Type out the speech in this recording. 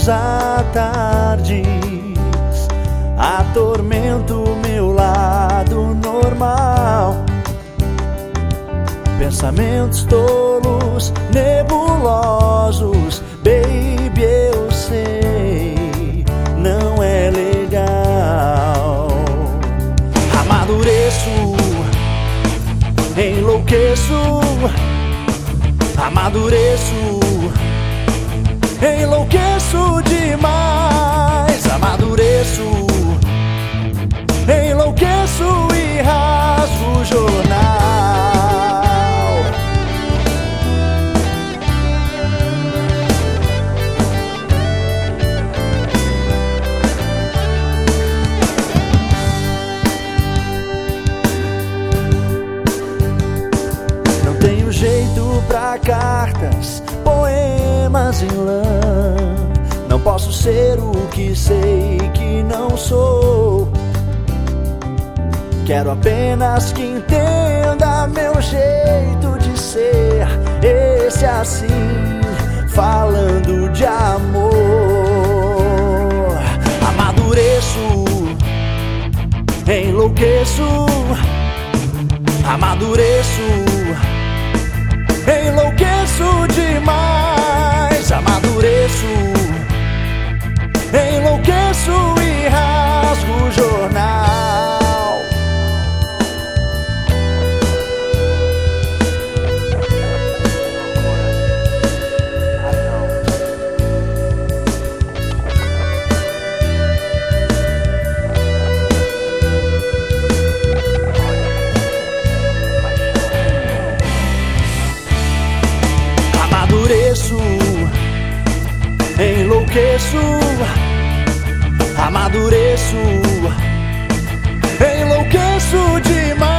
sonhos à tarde, atormento meu lado normal. Pensamentos tolos, nebulosos, baby, eu sei, não é legal. Amadureço, enlouqueço, amadureço, enlouqueço demais. Amadureço, enlouqueço e rasgo o jornal. Não tenho jeito pra cartas, poemas em lã. Não posso ser o que sei que não sou. Quero apenas que entenda meu jeito de ser, esse assim, falando de amor. Amadureço, enlouqueço, amadureço, enlouqueço demais. Amadureço, enlouqueço e rasgo o jornal. Amadureço, enlouqueço, amadureço, enlouqueço demais.